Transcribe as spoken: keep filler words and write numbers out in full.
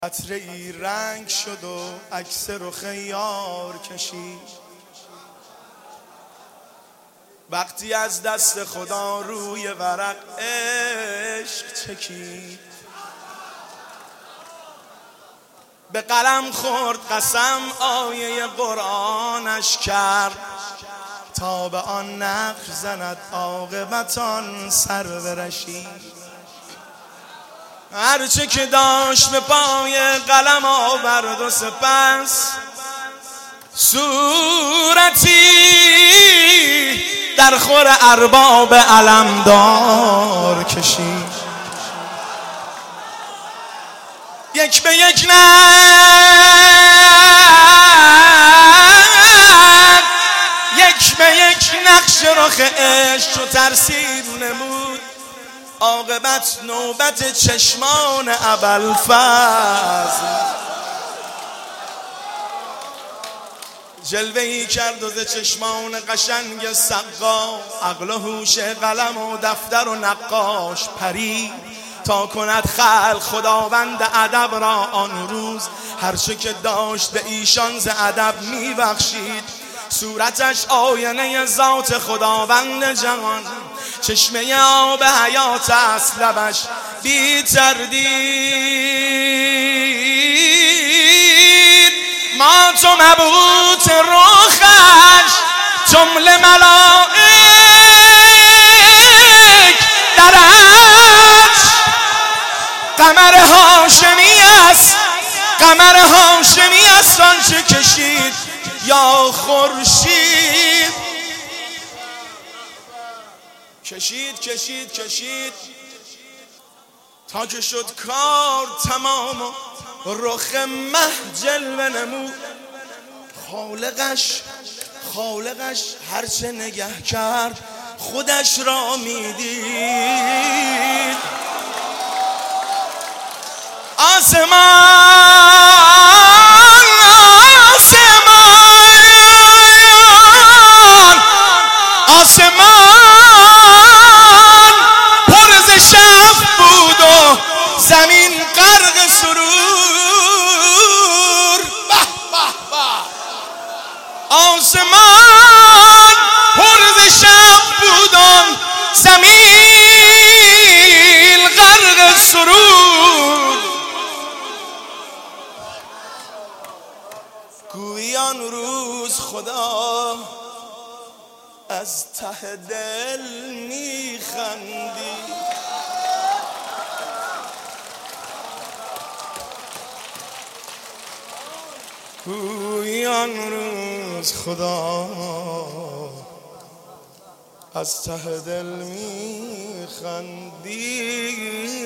قطره ای رنگ شد و عکس رخ یار کشید. وقتی از دست خدا روی ورق عشق چکید، به قلم خورد قسم آیه قرآنش کرد، تا به آن نقش زند عاقبتان سر برشید. هرچه که داشت به پای قلم آورد و سپس صورتی در خور ارباب علمدار کشید. یک به یک نقش یک به یک نقش رخ عشق چو ترسید نمود، عاقبت نوبت چشمان ابوالفضل. جلوه‌ای کرد و ز چشمان قشنگ سقا، عقل و هوش قلم و دفتر و نقاش پرید، تا کند خلق خداوند ادب را آن روز هرچه که داشت به ایشان ز ادب میبخشید. صورتش آینه ذات خداوند جهان، چشمه آب حیات است لبش بی تردید. ما تو مبهوت رخش جمله ملائک درش، قمر هاشمی است قمر هاشمی است آنچه کشید یا خورشید. کشید کشید کشید تا که شد کار تمام و رخ مه جلوه نمود. خالقش خالقش هرچه نگه کرد خودش را میدید. آسمان آسمان آسمان پر ز شب بود و زمین غرق سرور. به به به آسمان پر ز شب بود و زمین غرق سرور. گویی آن روز خدا از ته دل میخندی. گویی آن روز خدا از ته دل میخندی.